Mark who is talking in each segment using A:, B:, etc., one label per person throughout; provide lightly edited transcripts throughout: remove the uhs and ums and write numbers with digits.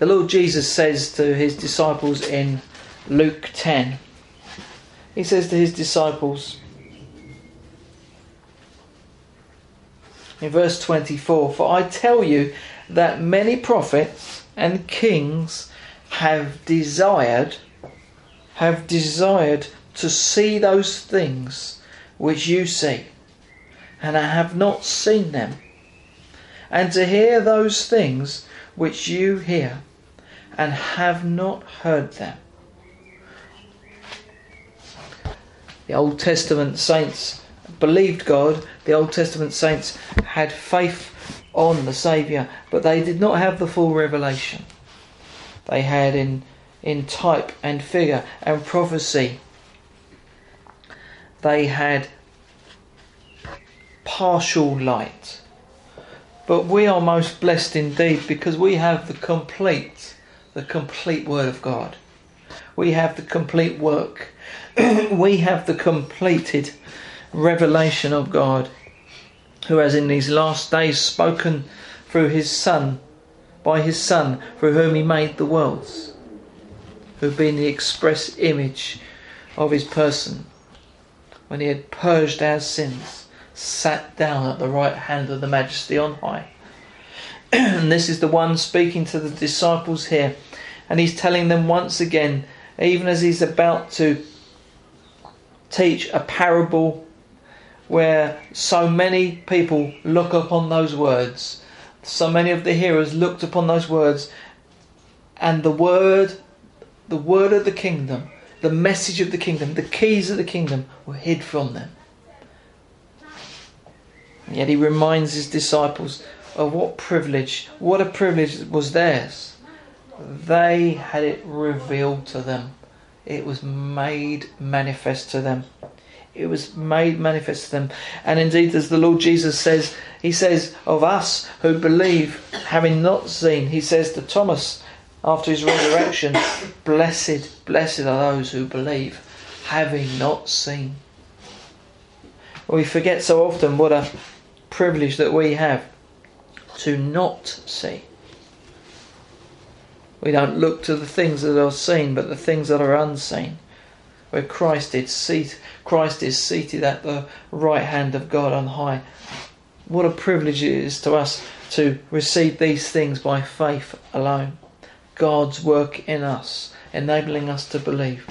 A: The Lord Jesus says to his disciples in Luke 10, he says to his disciples in verse 24, "For I tell you that many prophets and kings have desired to see those things which you see, and have not seen them, and to hear those things which you hear, and have not heard them." The Old Testament saints believed God. The Old Testament saints had faith on the Saviour, but they did not have the full revelation. They had in type and figure and prophecy, they had partial light. But we are most blessed indeed, because we have the complete Word of God. We have the complete work. We have the completed revelation of God, who has in these last days spoken through his Son, by his Son, through whom he made the worlds, who have been the express image of his person, when he had purged our sins, sat down at the right hand of the Majesty on high. And this is the one speaking to the disciples here, and he's telling them once again, even as he's about to teach a parable where so many people look upon those words, so many of the hearers looked upon those words, and the word of the kingdom, the message of the kingdom, the keys of the kingdom were hid from them. And yet he reminds his disciples of what a privilege was theirs. They had it revealed to them. It was made manifest to them. It was made manifest to them. And indeed, as the Lord Jesus says, he says of us who believe, having not seen, he says to Thomas after his resurrection, blessed are those who believe, having not seen. We forget so often what a privilege that we have to not see. We don't look to the things that are seen, but the things that are unseen, where Christ is seated at the right hand of God on high. What a privilege it is to us to receive these things by faith alone. God's work in us, enabling us to believe.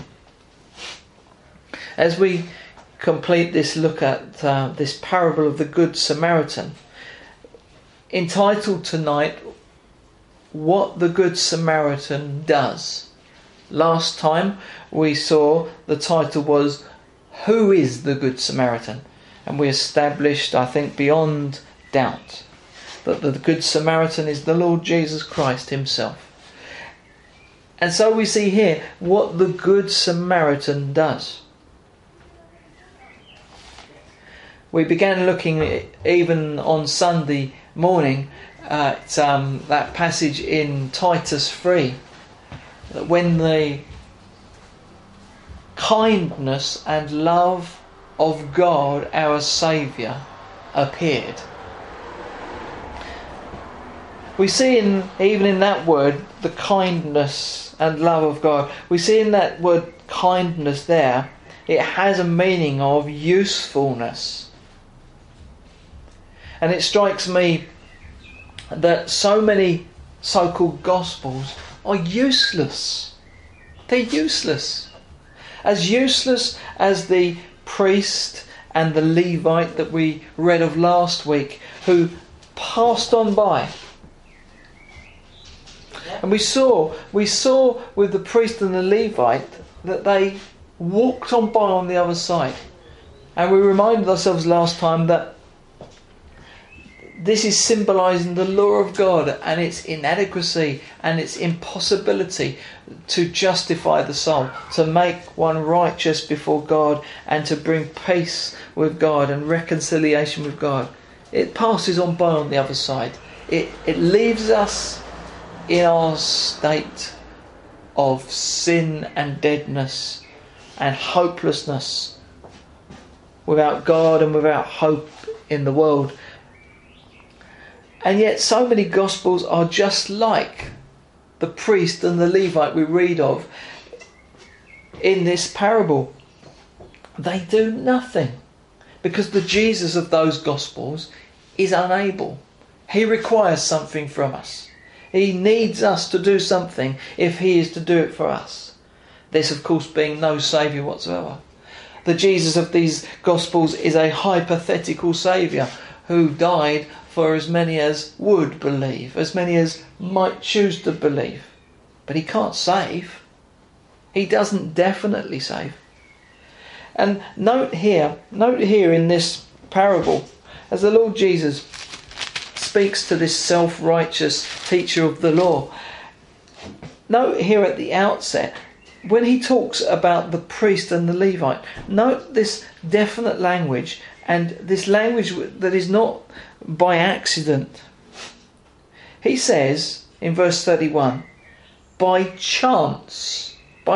A: As we complete this look at this parable of the Good Samaritan, entitled tonight, What the Good Samaritan Does. Last time we saw the title was Who is the Good Samaritan? And we established, I think beyond doubt, that the Good Samaritan is the Lord Jesus Christ himself. And so we see here what the Good Samaritan does. We began looking even on Sunday morning at that passage in Titus 3, that when the kindness and love of God our Saviour appeared. We see even in that word, the kindness and love of God. We see in that word kindness there, it has a meaning of usefulness. And it strikes me that so many so-called gospels are useless. They're useless. As useless as the priest and the Levite that we read of last week, who passed on by. And we saw with the priest and the Levite that they walked on by on the other side. And we reminded ourselves last time that this is symbolising the law of God and its inadequacy and its impossibility to justify the soul, to make one righteous before God and to bring peace with God and reconciliation with God. It passes on by on the other side. It leaves us in our state of sin and deadness and hopelessness, without God and without hope in the world. And yet so many gospels are just like the priest and the Levite we read of in this parable. They do nothing because the Jesus of those Gospels is unable. He requires something from us. He needs us to do something if he is to do it for us. This, of course, being no saviour whatsoever. The Jesus of these Gospels is a hypothetical saviour who died for as many as would believe, as many as might choose to believe. But he can't save. He doesn't definitely save. And note here in this parable, as the Lord Jesus speaks to this self-righteous teacher of the law, note here at the outset, when he talks about the priest and the Levite, note this definite language, and this language that is not by accident. He says in verse 31, by chance.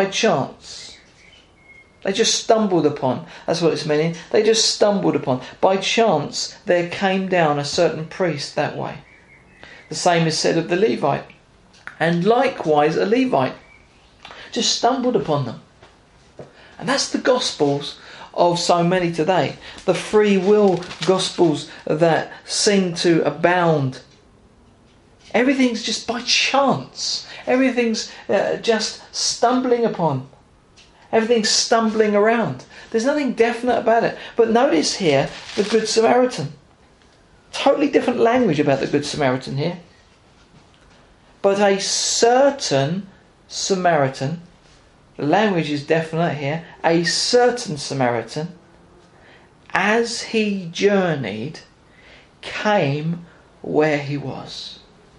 A: They just stumbled upon. That's what it's meaning. They just stumbled upon. By chance there came down a certain priest that way. The same is said of the Levite. And likewise a Levite just stumbled upon them. And that's the Gospels of so many today. The free will Gospels that seem to abound. Everything's just by chance. Everything's just stumbling upon. Everything's stumbling around. There's nothing definite about it. But notice here the Good Samaritan. Totally different language about the Good Samaritan here. But a certain Samaritan, the language is definite here, a certain Samaritan, as he journeyed, came where he was.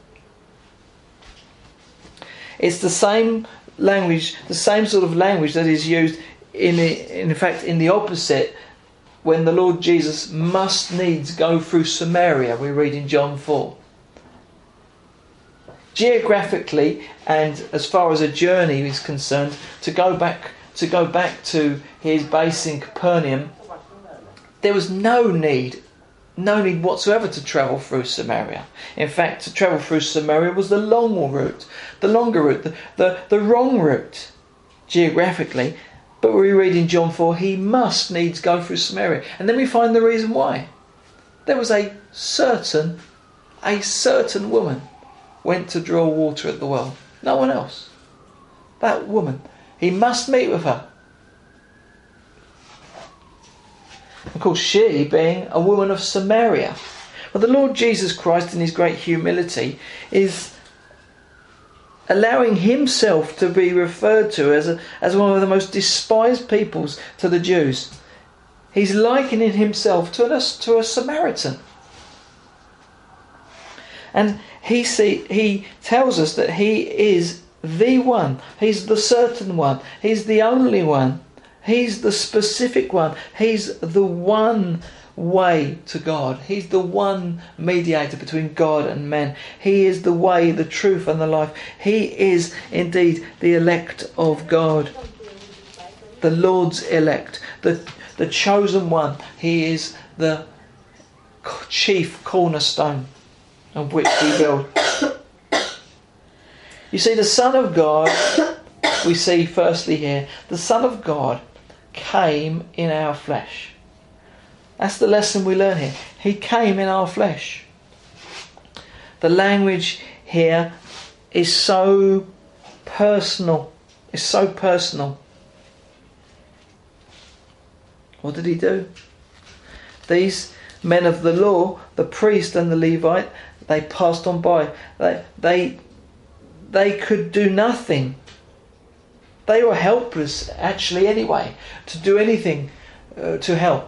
A: It's the same language, the same sort of language that is used in the opposite when the Lord Jesus must needs go through Samaria, we read in John 4. Geographically, and as far as a journey is concerned, to go back to his base in Capernaum, there was no need whatsoever to travel through Samaria. In fact, to travel through Samaria was the longer route, the wrong route, geographically. But we read in John 4, he must needs go through Samaria. And then we find the reason why. There was a certain woman went to draw water at the well. No one else. That woman. He must meet with her. Of course, she being a woman of Samaria. But the Lord Jesus Christ in his great humility is allowing himself to be referred to as one of the most despised peoples to the Jews. He's likening himself to a Samaritan. And he tells us that he is the one. He's the certain one. He's the only one. He's the specific one. He's the one way to God. He's the one mediator between God and man. He is the way, the truth and the life. He is indeed the elect of God. The Lord's elect. The chosen one. He is the chief cornerstone on which we build. You see, the Son of God, we see firstly here, the Son of God came in our flesh. That's the lesson we learn here. He came in our flesh. The language here is so personal. It's so personal. What did he do? These men of the law, the priest and the Levite, they passed on by. They could do nothing. They were helpless, actually, anyway, to do anything to help.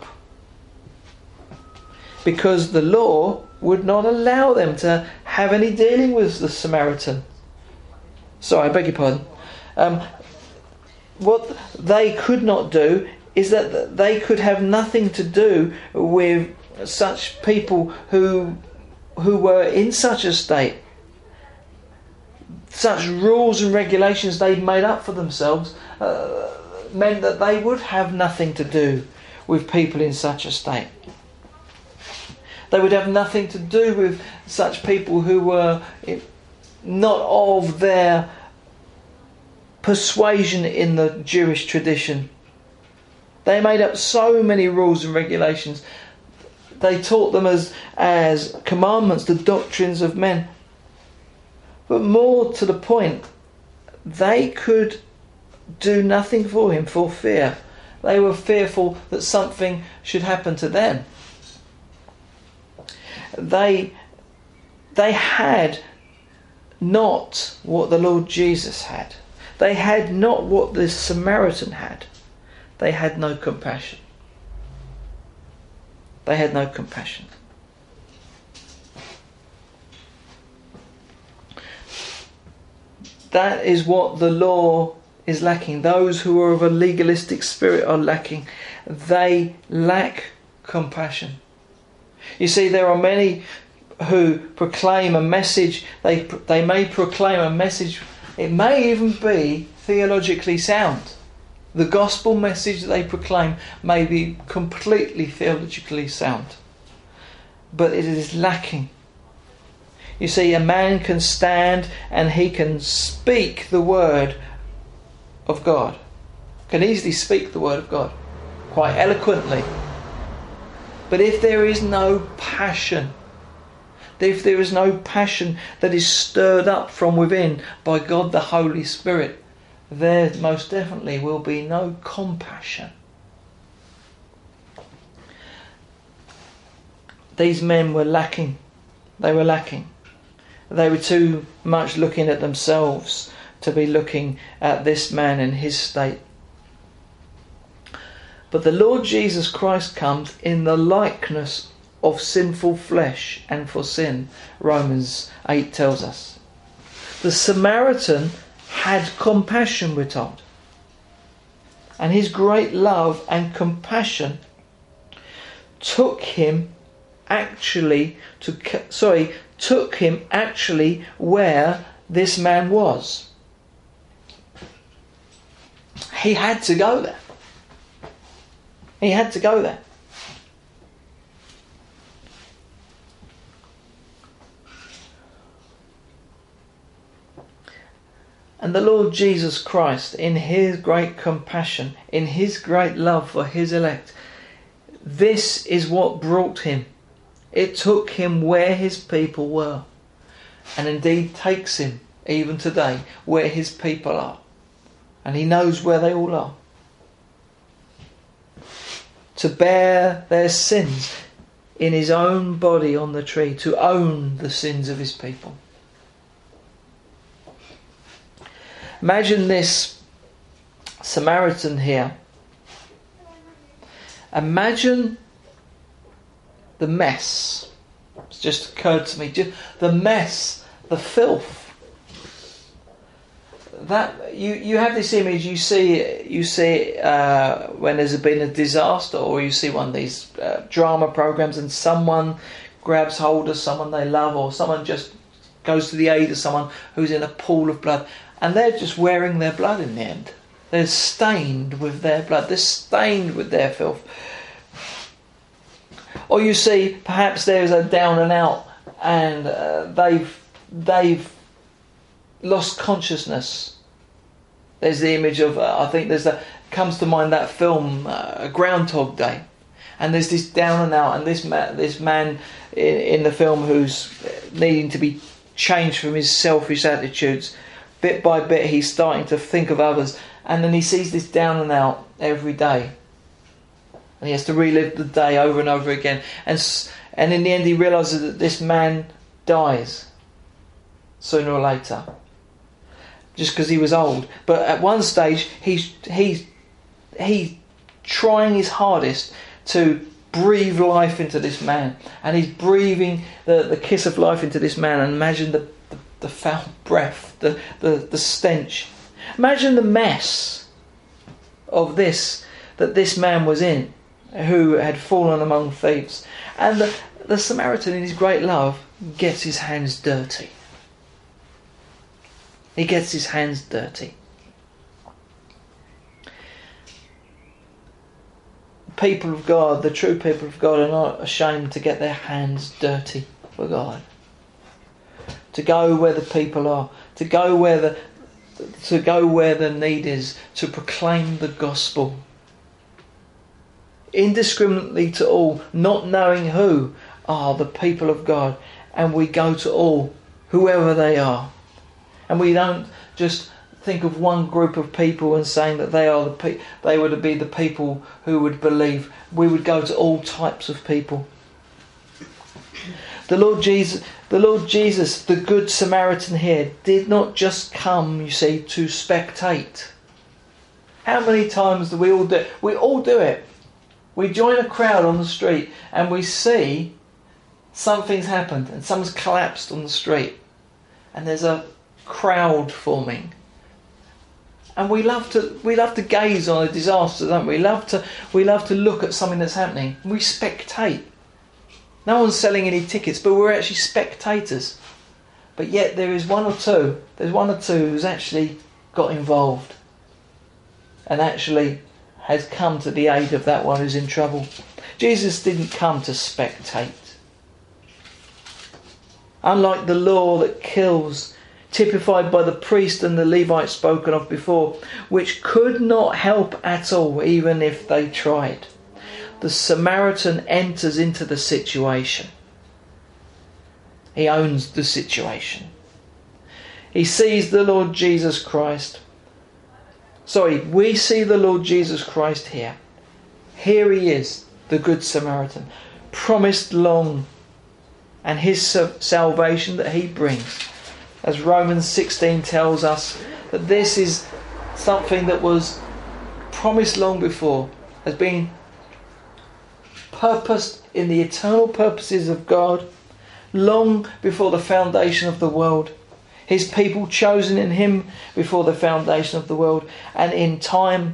A: Because the law would not allow them to have any dealing with the Samaritan. Sorry, I beg your pardon. What they could not do is that they could have nothing to do with such people who were in such a state. Such rules and regulations they'd made up for themselves meant that they would have nothing to do with people in such a state. They would have nothing to do with such people who were not of their persuasion in the Jewish tradition. They made up so many rules and regulations. They taught them as commandments, the doctrines of men. But more to the point, they could do nothing for him for fear. They were fearful that something should happen to them. They had not what the Lord Jesus had. They had not what the Samaritan had. They had no compassion. They had no compassion. That is what the law is lacking. Those who are of a legalistic spirit are lacking. They lack compassion. You see, there are many who proclaim a message. They may proclaim a message. It may even be theologically sound. The gospel message that they proclaim may be completely theologically sound, but it is lacking. You see, a man can stand and he can speak the word of God, can easily speak the word of God quite eloquently, but if there is no passion, if there is no passion that is stirred up from within by God the Holy Spirit, there most definitely will be no compassion. These men were lacking. They were lacking. They were too much looking at themselves to be looking at this man in his state. But the Lord Jesus Christ comes in the likeness of sinful flesh and for sin, Romans 8 tells us. The Samaritan had compassion, we're told. And his great love and compassion took him actually where this man was. He had to go there. He had to go there. And the Lord Jesus Christ, in his great compassion, in his great love for his elect, this is what brought him. It took him where his people were, and indeed takes him even today where his people are. And he knows where they all are. To bear their sins in his own body on the tree, to own the sins of his people. Imagine this Samaritan here. Imagine the mess. It's just occurred to me. Just the mess, the filth. That you have this image. You see when there's been a disaster, or you see one of these drama programs, and someone grabs hold of someone they love, or someone just goes to the aid of someone who's in a pool of blood. And they're just wearing their blood in the end. They're stained with their blood. They're stained with their filth. Or you see, perhaps there's a down and out, and they've lost consciousness. There's the image of, comes to mind that film, Groundhog Day. And there's this down and out, and this man in the film who's needing to be changed from his selfish attitudes. Bit by bit he's starting to think of others, and then he sees this down and out every day, and he has to relive the day over and over again, and in the end he realises that this man dies sooner or later just because he was old. But at one stage he's trying his hardest to breathe life into this man, and he's breathing the kiss of life into this man, and imagine the foul breath, the stench. Imagine the mess of this that this man was in, who had fallen among thieves. And the Samaritan, in his great love, gets his hands dirty. He gets his hands dirty. People of God, the true people of God, are not ashamed to get their hands dirty for God. to go where the people are, to go where the need is, to proclaim the gospel. Indiscriminately to all, not knowing who are the people of God, and we go to all, whoever they are. And we don't just think of one group of people and saying that they would be the people who would believe. We would go to all types of people. The Lord Jesus, the Good Samaritan here, did not just come, you see, to spectate. How many times do we all do it? We all do it. We join a crowd on the street and we see something's happened and someone's collapsed on the street and there's a crowd forming. And we love to gaze on a disaster, don't we? We love to look at something that's happening. We spectate. No one's selling any tickets, but we're actually spectators. But yet there's one or two who's actually got involved and actually has come to the aid of that one who's in trouble. Jesus didn't come to spectate. Unlike the law that kills, typified by the priest and the Levite spoken of before, which could not help at all even if they tried, the Samaritan enters into the situation. He owns the situation. He sees the Lord Jesus Christ. We see the Lord Jesus Christ here. Here he is, the Good Samaritan, promised long, and his salvation that he brings. As Romans 16 tells us, that this is something that was promised long before, has been purposed in the eternal purposes of God, long before the foundation of the world. His people chosen in him before the foundation of the world, and in time,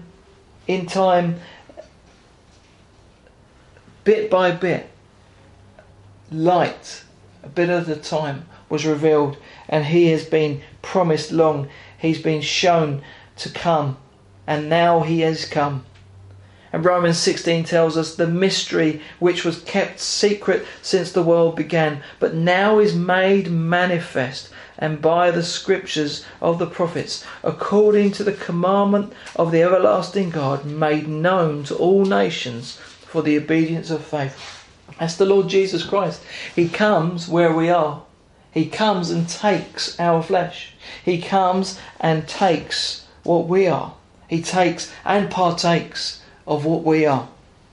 A: bit by bit, light, a bit at a time, was revealed, and he has been promised long. He's been shown to come, and now he has come. And Romans 16 tells us the mystery which was kept secret since the world began, but now is made manifest, and by the scriptures of the prophets, according to the commandment of the everlasting God, made known to all nations for the obedience of faith. That's the Lord Jesus Christ. He comes where we are. He comes and takes our flesh. He comes and takes what we are. He takes and partakes of what we are.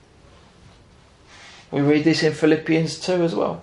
A: We read this in Philippians 2 as well.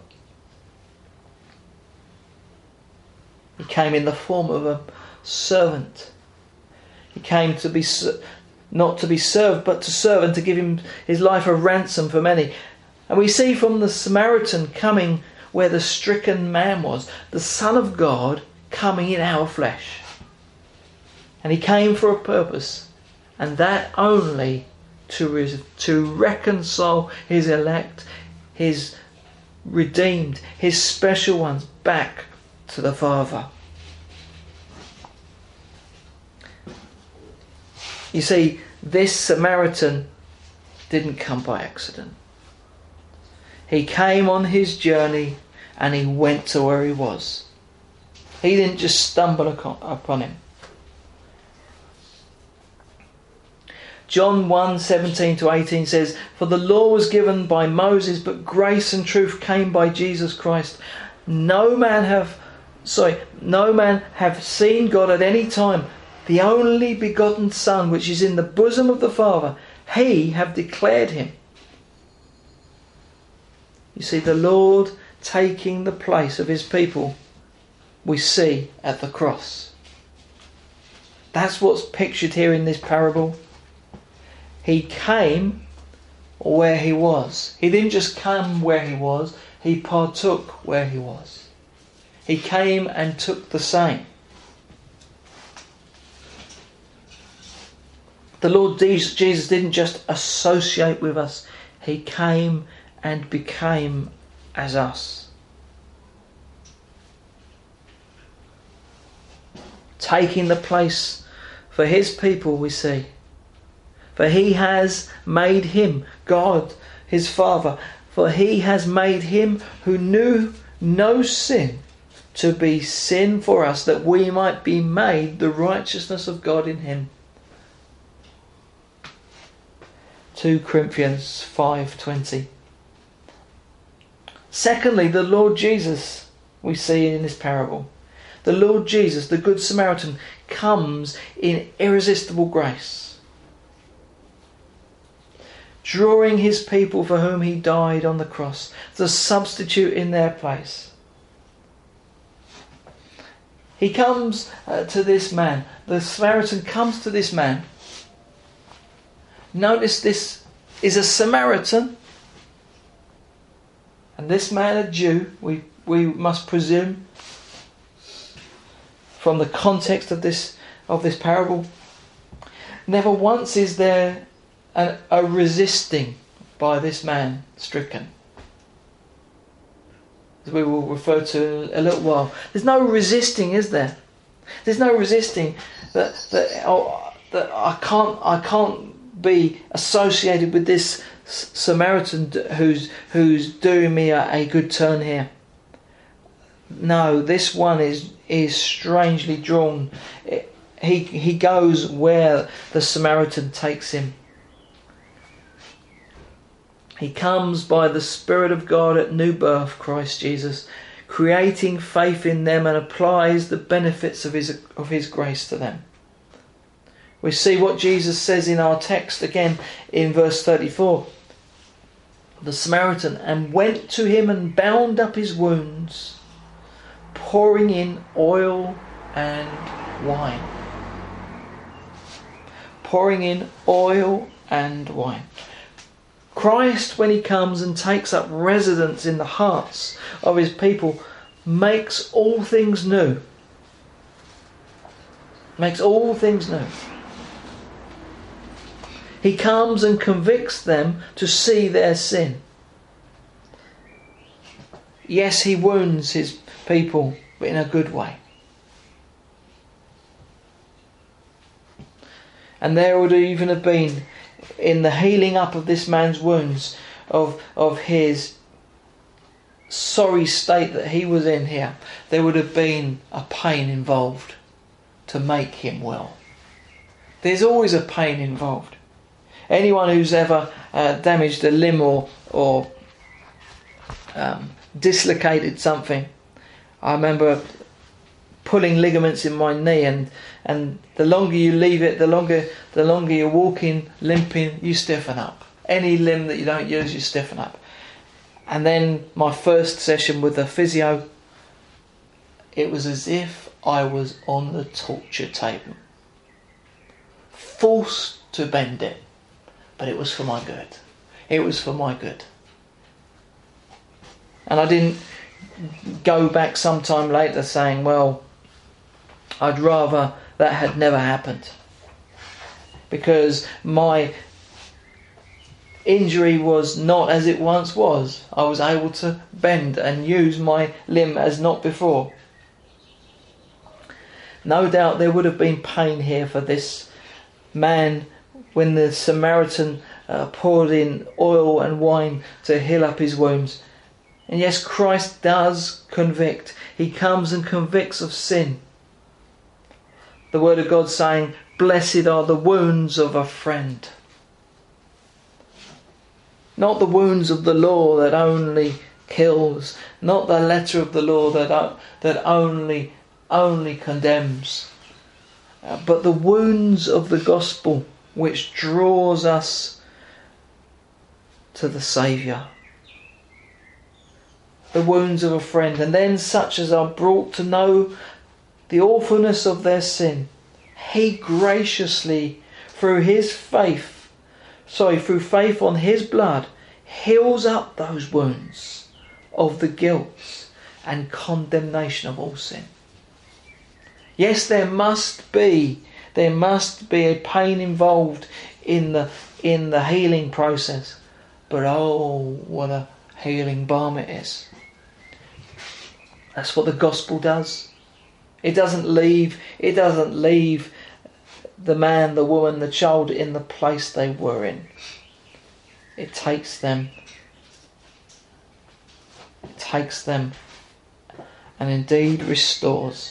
A: He came in the form of a servant. He came to be not to be served, but to serve, and to give him his life a ransom for many. And we see from the Samaritan coming where the stricken man was, the Son of God coming in our flesh. And he came for a purpose, and that only to reconcile his elect, his redeemed, his special ones back to the Father. You see, this Samaritan didn't come by accident. He came on his journey and he went to where he was. He didn't just stumble upon him. John 1:17-18 says, "For the law was given by Moses, but grace and truth came by Jesus Christ. No man have seen God at any time. The only begotten Son, which is in the bosom of the Father, he have declared him." You see, the Lord taking the place of his people, we see at the cross. That's what's pictured here in this parable. He came where he was. He didn't just come where he was, he partook where he was. He came and took the same. The Lord Jesus didn't just associate with us, he came and became as us. Taking the place for his people, we see. For he has made him, God, his Father, for he has made him who knew no sin to be sin for us, that we might be made the righteousness of God in him. 2 Corinthians 5:20. Secondly, the Lord Jesus, we see in this parable. The Lord Jesus, the Good Samaritan, comes in irresistible grace, drawing his people for whom he died on the cross, the substitute in their place. He comes to this man. The Samaritan comes to this man. Notice this is a Samaritan, and this man a Jew. We must presume from the context of this parable. Never once is there a resisting by this man stricken, as we will refer to in a little while. There's no resisting, is there? There's no resisting that I can't be associated with this Samaritan who's doing me a good turn here. No, this one is strangely drawn. He goes where the Samaritan takes him. He comes by the Spirit of God at new birth, Christ Jesus, creating faith in them, and applies the benefits of his grace to them. We see what Jesus says in our text again in verse 34. The Samaritan, and went to him and bound up his wounds, pouring in oil and wine. Pouring in oil and wine. Christ, when he comes and takes up residence in the hearts of his people, makes all things new. Makes all things new. He comes and convicts them to see their sin. Yes, he wounds his people, but in a good way. And there would even have been, in the healing up of this man's wounds, of his sorry state that he was in here, there would have been a pain involved to make him well. There's always a pain involved. Anyone who's ever damaged a limb or dislocated something, I remember pulling ligaments in my knee, and the longer you leave it, the longer you're walking, limping, you stiffen up. Any limb that you don't use, you stiffen up. And then my first session with the physio, it was as if I was on the torture table, forced to bend it, but it was for my good. It was for my good. And I didn't go back sometime later saying, well, I'd rather that had never happened, because my injury was not as it once was. I was able to bend and use my limb as not before. No doubt there would have been pain here for this man when the Samaritan poured in oil and wine to heal up his wounds. And yes, Christ does convict. He comes and convicts of sin. The Word of God saying, blessed are the wounds of a friend. Not the wounds of the law that only kills. Not the letter of the law that only condemns. But the wounds of the gospel, which draws us to the Saviour. The wounds of a friend. And then such as are brought to know the awfulness of their sin, He graciously, through faith on His blood, heals up those wounds of the guilt and condemnation of all sin. Yes, there must be a pain involved in the healing process, but oh, what a healing balm it is. That's what the gospel does. It doesn't leave the man, the woman, the child in the place they were in. It takes them and indeed restores.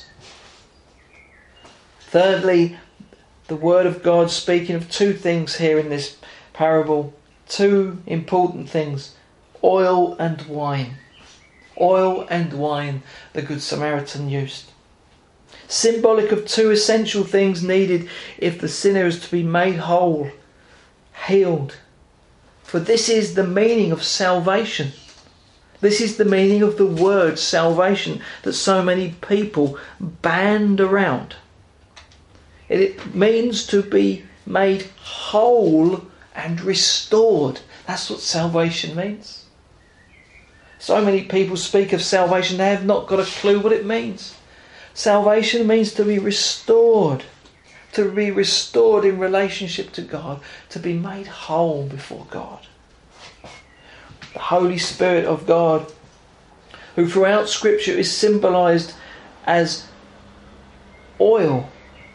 A: Thirdly, the Word of God speaking of two things here in this parable. Two important things. Oil and wine. Oil and wine the Good Samaritan used. Symbolic of two essential things needed if the sinner is to be made whole, healed. For this is the meaning of salvation. This is the meaning of the word salvation that so many people band around. It means to be made whole and restored. That's what salvation means. So many people speak of salvation, they have not got a clue what it means. Salvation means to be restored. To be restored in relationship to God. To be made whole before God. The Holy Spirit of God, who throughout Scripture is symbolised as oil.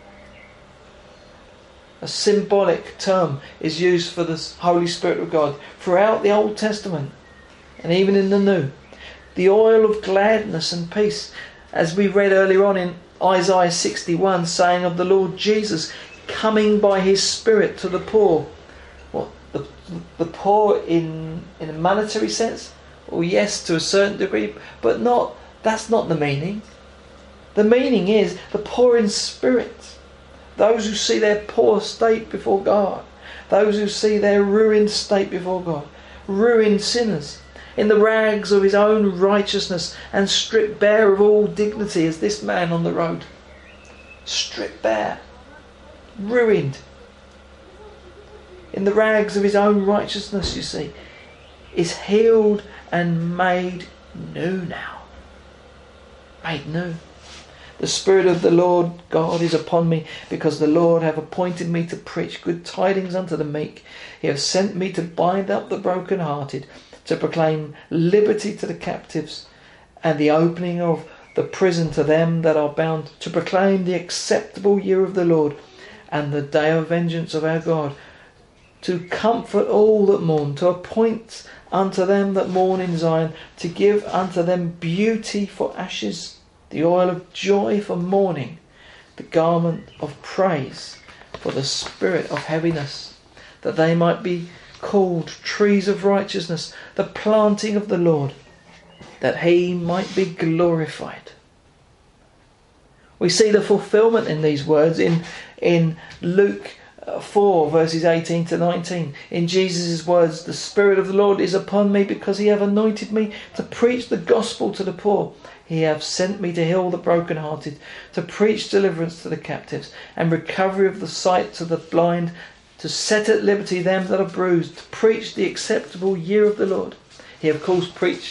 A: A symbolic term is used for the Holy Spirit of God throughout the Old Testament and even in the New. The oil of gladness and peace, as we read earlier on in Isaiah 61, saying of the Lord Jesus coming by his Spirit to the poor. What, the poor in a monetary sense? Well, yes, to a certain degree, but that's not the meaning. The meaning is the poor in spirit. Those who see their poor state before God. Those who see their ruined state before God. Ruined sinners. In the rags of his own righteousness and stripped bare of all dignity as this man on the road. Stripped bare. Ruined. In the rags of his own righteousness, you see, is healed and made new now. Made new. The Spirit of the Lord God is upon me, because the Lord hath appointed me to preach good tidings unto the meek. He hath sent me to bind up the brokenhearted, to proclaim liberty to the captives, and the opening of the prison to them that are bound, to proclaim the acceptable year of the Lord, and the day of vengeance of our God, to comfort all that mourn, to appoint unto them that mourn in Zion, to give unto them beauty for ashes, the oil of joy for mourning, the garment of praise for the spirit of heaviness, that they might be called trees of righteousness, the planting of the Lord, that he might be glorified. We see the fulfilment in these words in Luke 4 verses 18 to 19. In Jesus' words, the Spirit of the Lord is upon me, because he hath anointed me to preach the gospel to the poor. He hath sent me to heal the brokenhearted, to preach deliverance to the captives, and recovery of the sight to the blind, to set at liberty them that are bruised, to preach the acceptable year of the Lord. He of course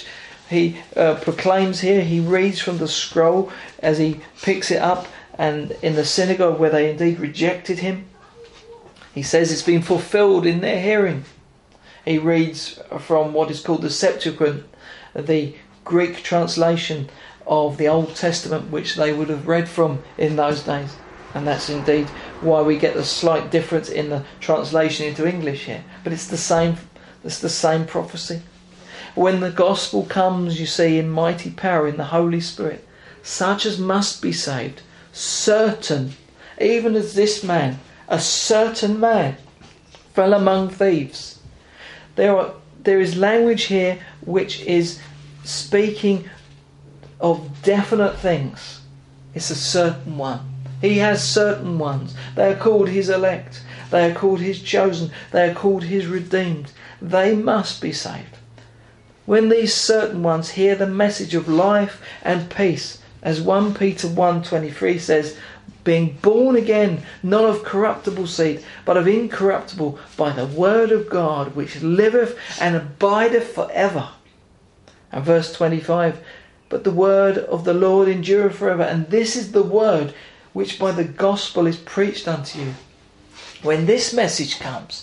A: proclaims here, he reads from the scroll as he picks it up, and in the synagogue where they indeed rejected him, he says it's been fulfilled in their hearing. He reads from what is called the Septuagint, the Greek translation of the Old Testament, which they would have read from in those days. And that's indeed why we get the slight difference in the translation into English here. But it's the same prophecy. When the gospel comes, you see, in mighty power in the Holy Spirit, such as must be saved, certain, even as this man, a certain man, fell among thieves. There is language here which is speaking of definite things. It's a certain one. He has certain ones. They are called his elect. They are called his chosen. They are called his redeemed. They must be saved. When these certain ones hear the message of life and peace, as 1 Peter 1:23 says, being born again, not of corruptible seed, but of incorruptible, by the word of God, which liveth and abideth forever. And verse 25, but the word of the Lord endureth forever. And this is the word which by the gospel is preached unto you. When this message comes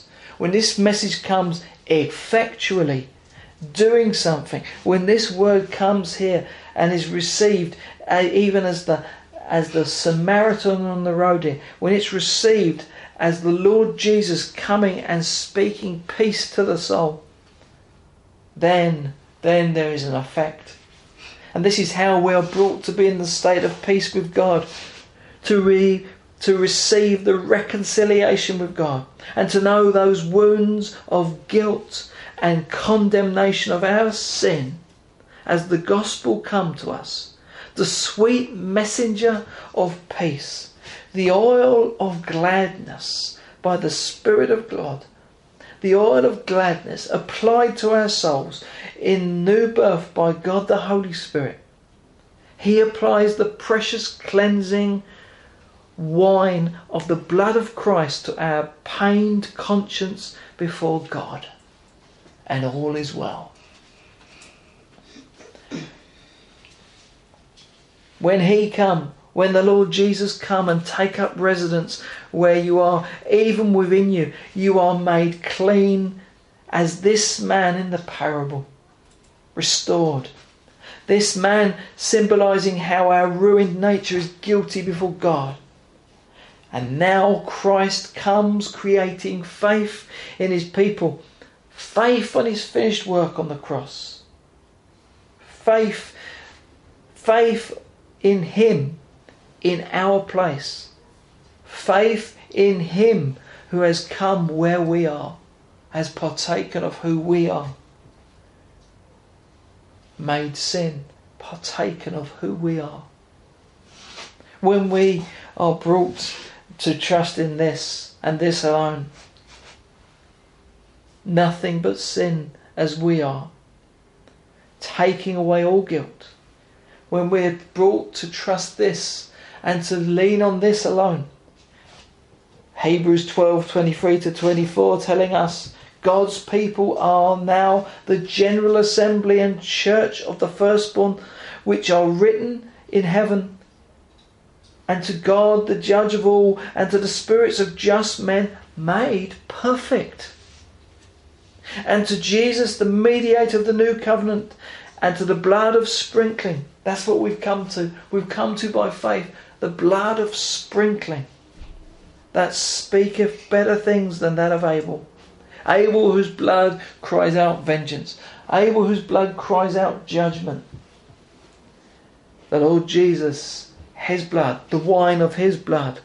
A: effectually, doing something, when this word comes here and is received, even as the Samaritan on the road here, when it's received as the Lord Jesus coming and speaking peace to the soul, then there is an effect. And this is how we are brought to be in the state of peace with God, to receive the reconciliation with God, and to know those wounds of guilt and condemnation of our sin as the gospel come to us. The sweet messenger of peace, the oil of gladness by the Spirit of God, the oil of gladness applied to our souls in new birth by God the Holy Spirit. He applies the precious cleansing wine of the blood of Christ to our pained conscience before God, and all is well. When the Lord Jesus come and take up residence where you are, even within you, you are made clean as this man in the parable, restored. This man symbolising how our ruined nature is guilty before God. And now Christ comes creating faith in his people. Faith on his finished work on the cross. Faith in him in our place. Faith in him who has come where we are, has partaken of who we are. Made sin, partaken of who we are. When we are brought to trust in this and this alone, nothing but sin as we are, taking away all guilt, when we're brought to trust this and to lean on this alone. Hebrews 12:23-24 telling us God's people are now the general assembly and church of the firstborn, which are written in heaven, and to God the judge of all, and to the spirits of just men made perfect, and to Jesus the mediator of the new covenant, and to the blood of sprinkling. That's what we've come to. We've come to by faith. The blood of sprinkling that speaketh better things than that of Abel. Abel whose blood cries out vengeance. Abel whose blood cries out judgment. The Lord Jesus, his blood, the wine of his blood,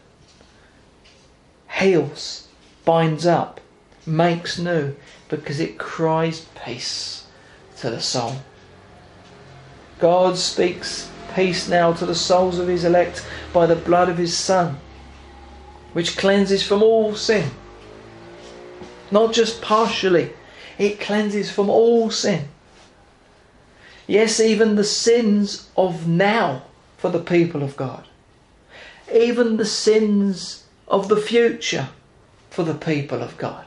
A: heals, binds up, makes new, because it cries peace to the soul. God speaks peace now to the souls of his elect by the blood of his Son, which cleanses from all sin. Not just partially, it cleanses from all sin. Yes, even the sins of now for the people of God. Even the sins of the future for the people of God.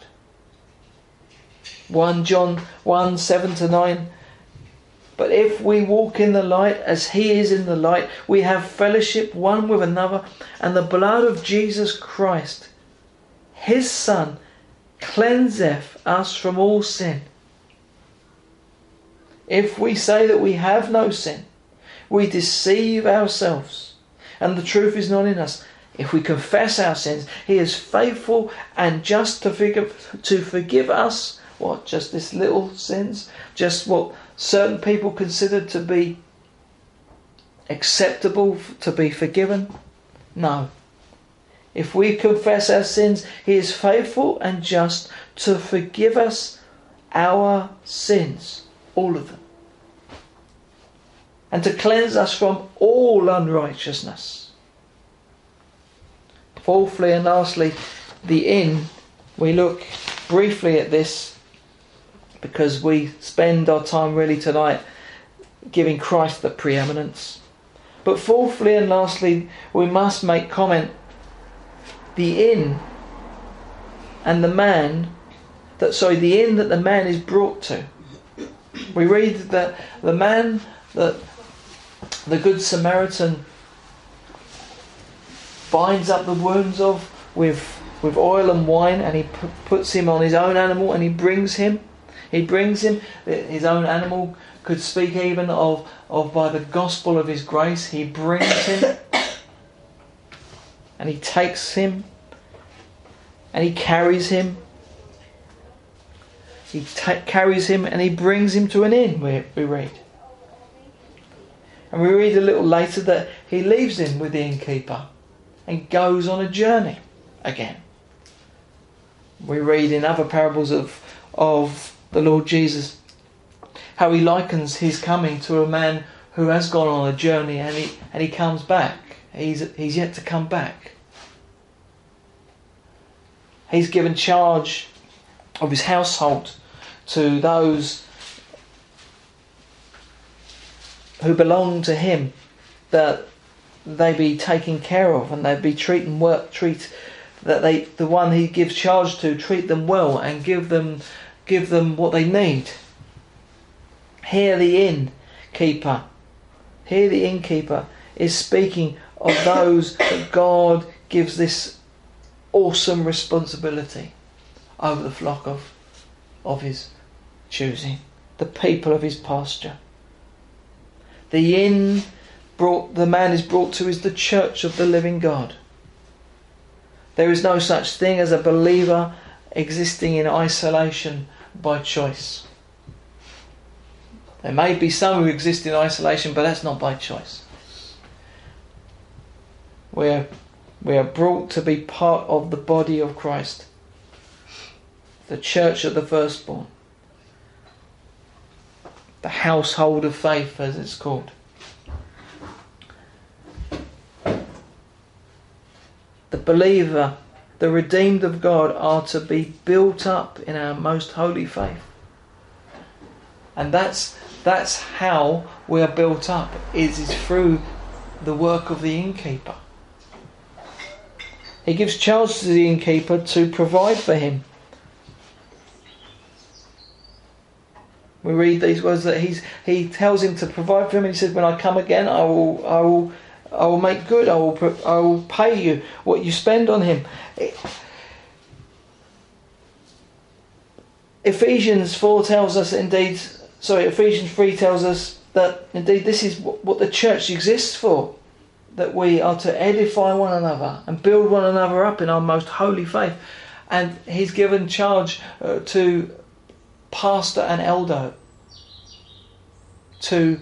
A: 1 John 1:7-9. But if we walk in the light as he is in the light, we have fellowship one with another, and the blood of Jesus Christ, his Son, cleanseth us from all sin. If we say that we have no sin, we deceive ourselves, and the truth is not in us. If we confess our sins, he is faithful and just to forgive us. What? Just this little sins? Just what certain people consider to be acceptable to be forgiven? No. If we confess our sins, he is faithful and just to forgive us our sins, all of them, and to cleanse us from all unrighteousness. Fourthly and lastly, the inn. We look briefly at this because we spend our time really tonight giving Christ the preeminence. But fourthly and lastly, we must make comment. The inn and the man the inn that the man is brought to. We read that the man that the Good Samaritan binds up the wounds of with oil and wine, and he puts him on his own animal, and he brings him. His own animal could speak even of by the gospel of his grace. He brings him, and he takes him, and he carries him. He carries him and he brings him to an inn, we read. And we read a little later that he leaves him with the innkeeper and goes on a journey again. We read in other parables of the Lord Jesus how he likens his coming to a man who has gone on a journey and he comes back. He's yet to come back. He's given charge of his household to those who belong to him, that they be taken care of and they be the one he gives charge to, treat them well and give them what they need. Here the innkeeper is speaking of those that God gives this awesome responsibility over the flock of his choosing, the people of his pasture. The man is brought to is the church of the living God. There is no such thing as a believer existing in isolation by choice. There may be some who exist in isolation, but that's not by choice. We are brought to be part of the body of Christ, the church of the firstborn, the household of faith, as it's called. The believer, the redeemed of God, are to be built up in our most holy faith. And that's how we are built up, is through the work of the innkeeper. He gives charge to the innkeeper to provide for him. We read these words that he tells him to provide for him, and he says, "When I come again, I will make good. I will pay you what you spend on him." Ephesians 3 tells us that indeed this is what the church exists for, that we are to edify one another and build one another up in our most holy faith. And he's given charge to pastor and elder to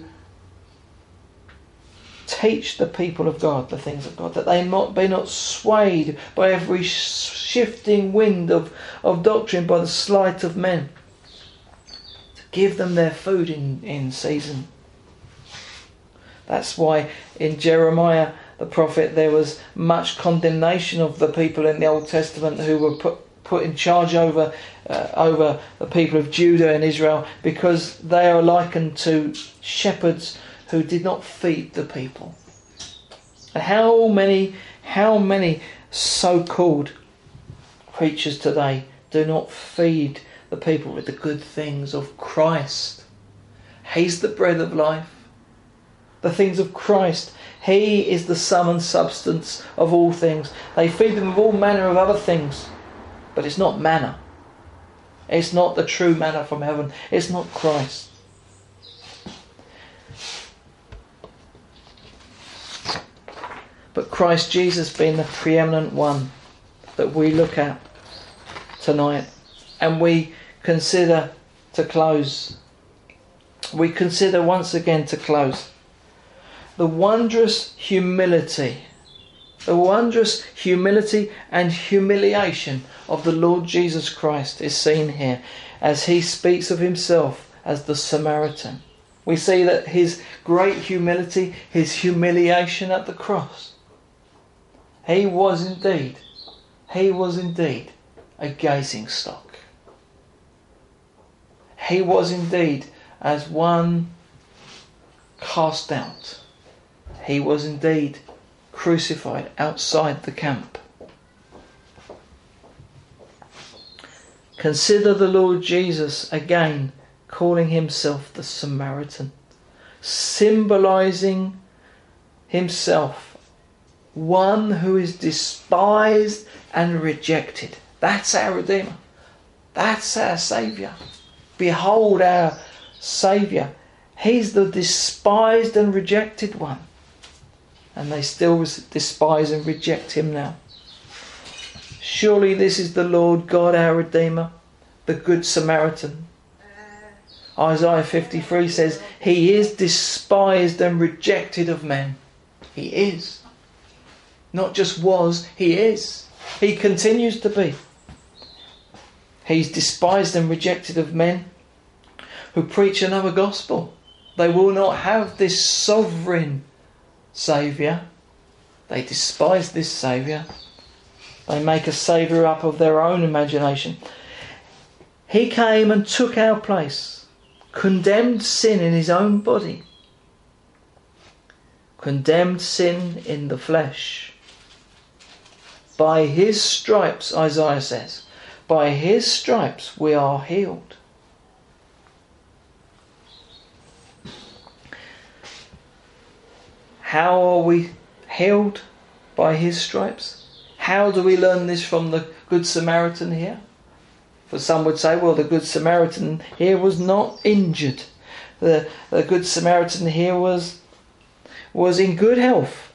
A: teach the people of God the things of God, that they be not swayed by every shifting wind of doctrine, by the sleight of men, to give them their food in season. That's why in Jeremiah the prophet there was much condemnation of the people in the Old Testament who were put in charge over the people of Judah and Israel, because they are likened to shepherds who did not feed the people. And how many so-called preachers today do not feed the people with the good things of Christ? He's the bread of life. The things of Christ. He is the sum and substance of all things. They feed them with all manner of other things, but it's not manna. It's not the true manna from heaven. It's not Christ. But Christ Jesus being the preeminent one that we look at tonight, and we consider to close. We consider once again to close the wondrous humility and humiliation of the Lord Jesus Christ is seen here as he speaks of himself as the Samaritan. We see that his great humility, his humiliation at the cross. He was indeed a gazing stock. He was indeed as one cast out. He was indeed crucified outside the camp. Consider the Lord Jesus again calling himself the Samaritan, symbolizing himself one who is despised and rejected. That's our Redeemer. That's our Saviour. Behold our Saviour. He's the despised and rejected one. And they still despise and reject him now. Surely this is the Lord God, our Redeemer, the Good Samaritan, Isaiah 53 says, he is despised and rejected of men. He is. Not just was, he is. He continues to be. He's despised and rejected of men who preach another gospel. They will not have this sovereign Saviour. They despise this Saviour. They make a Saviour up of their own imagination. He came and took our place, condemned sin in his own body, condemned sin in the flesh. By his stripes, Isaiah says, by his stripes we are healed. How are we healed? By his stripes. How do we learn this from the Good Samaritan here? For some would say, well, the Good Samaritan here was not injured. The Good Samaritan here was in good health.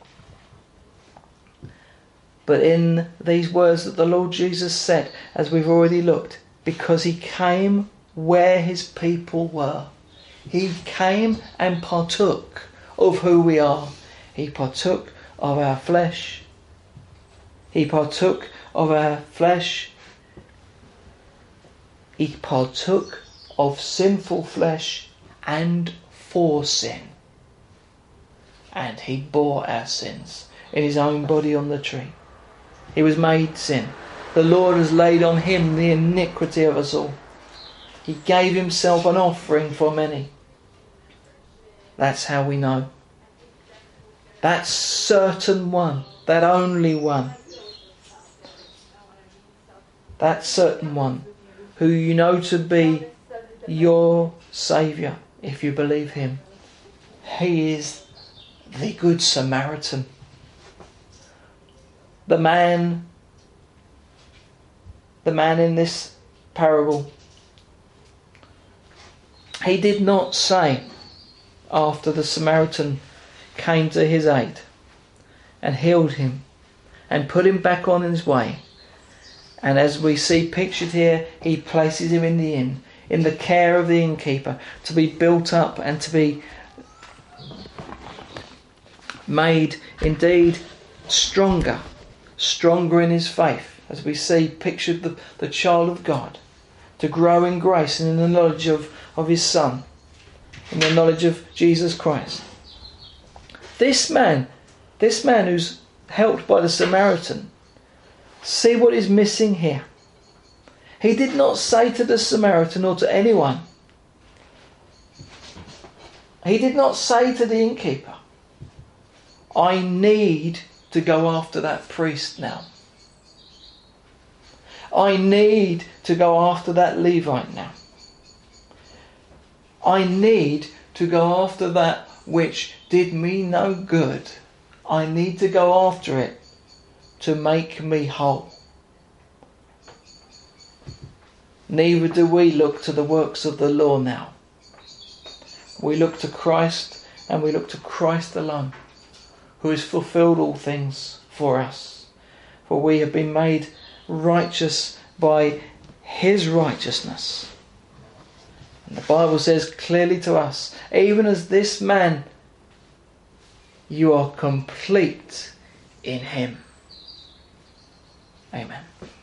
A: But in these words that the Lord Jesus said, as we've already looked, because he came where his people were. He came and partook of who we are. He partook of our flesh. He partook of our flesh. He partook of sinful flesh and for sin. And he bore our sins in his own body on the tree. He was made sin. The Lord has laid on him the iniquity of us all. He gave himself an offering for many. That's how we know. That certain one, that only one, that certain one who you know to be your Saviour if you believe him. He is the Good Samaritan. The man in this parable, he did not say, after the Samaritan came to his aid and healed him and put him back on his way, and as we see pictured here, he places him in the inn, in the care of the innkeeper, to be built up and to be made indeed stronger in his faith, as we see pictured the child of God, to grow in grace and in the knowledge of his Son, in the knowledge of Jesus Christ. This man who's helped by the Samaritan, see what is missing here. He did not say to the Samaritan or to anyone, he did not say to the innkeeper, I need to go after that priest now. I need to go after that Levite now. I need to go after that which did me no good. I need to go after it to make me whole. Neither do we look to the works of the law now. We look to Christ, and we look to Christ alone, who has fulfilled all things for us. For we have been made righteous by his righteousness. And the Bible says clearly to us, even as this man, you are complete in him. Amen.